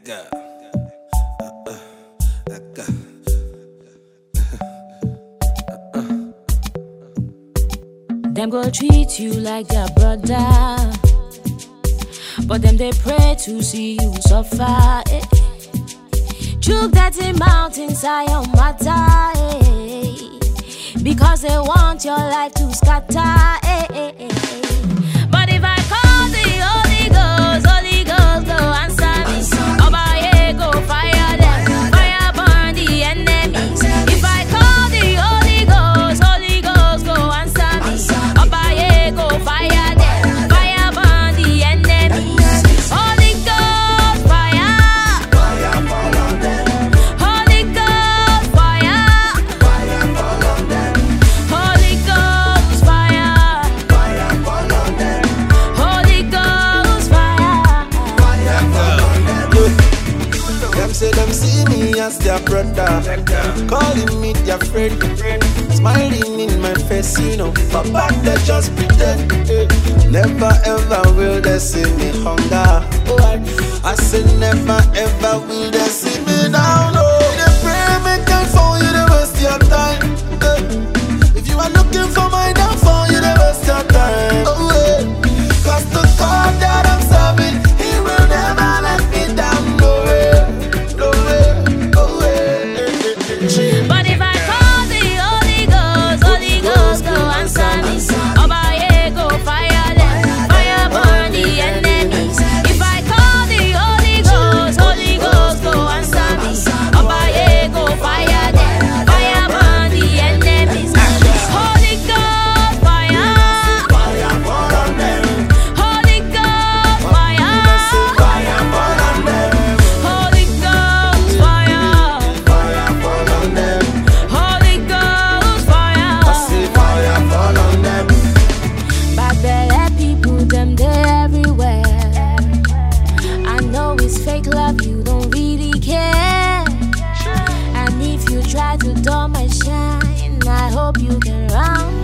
girl. That girl. Them go treat you like their brother, but them they pray to see you suffer. Choke that in mountains Zion matter, because they want your life to scatter. But if I call the Holy Ghost go answer me. Obaye go fire them, fire burn the enemies. If I call the Holy Ghost go answer me. Obaye go fire them, fire burn the enemies. Holy Ghost fire, fire fall on them. Holy Ghost fire, fire fall on them. Holy Ghost fire, fire fall on them. Holy Ghost fire, fire fall on them. Them say them see me as their brother, calling me their friend, smiling in my face, you know. But back they just pretend. Never ever will they see me hunger. I say never ever will they see me down. They pray me can fall, you they waste your time. If you are looking for my downfall, you they waste your time. Cause the God that I'm serving, He will never let me down. No way, no way, no way. But if I call the Holy Ghost go answer me. Obaye go fire them, fire burn the enemies. If I call the Holy Ghost go answer me. Obaye go fire them, fire burn the enemies. Holy Ghost fire, Fire fall on them, Holy Ghost fire, fire fall on them, Holy Ghost fire, fire fall on them. Holy Ghost I say fire. fire fall on them. Bad belly people, them they everywhere. I know it's fake love, you don't really care. And if you try to dull my shine, I hope you can run.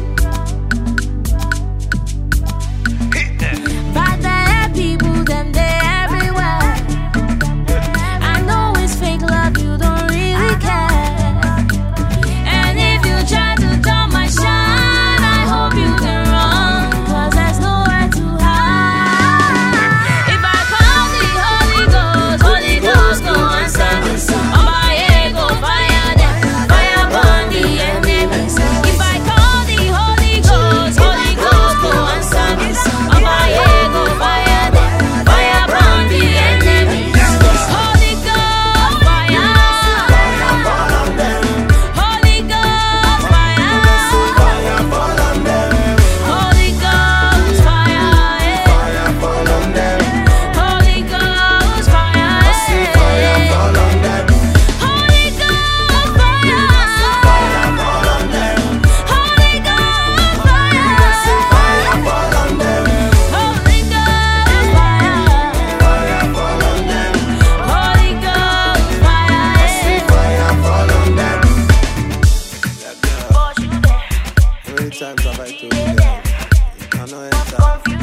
Bad belly people, them they everywhere. I know it's fake love, you don't really care. And if you try to dull my shine, I hope you can run, 'cause there's nowhere to hide. If I call the Holy Ghost go answer me. Obaye go fire them, fire burn the enemies. If I call the Holy Ghost go answer me. Obaye go fire them, fire burn the enemies. Holy Ghost fire, Fire fall on them, Holy Ghost fire, fire fall on them, Holy Ghost fire, fire fall on them. Holy Ghost fire, I say fire fall on them, Holy Ghost fire, fire fall on them. Holy Ghost fire, I say fire fall on them, Holy Ghost fire, fire fall on them. Holy Ghost I say fire. fire fall on them. That girl. How many times have I told you that you cannot enter?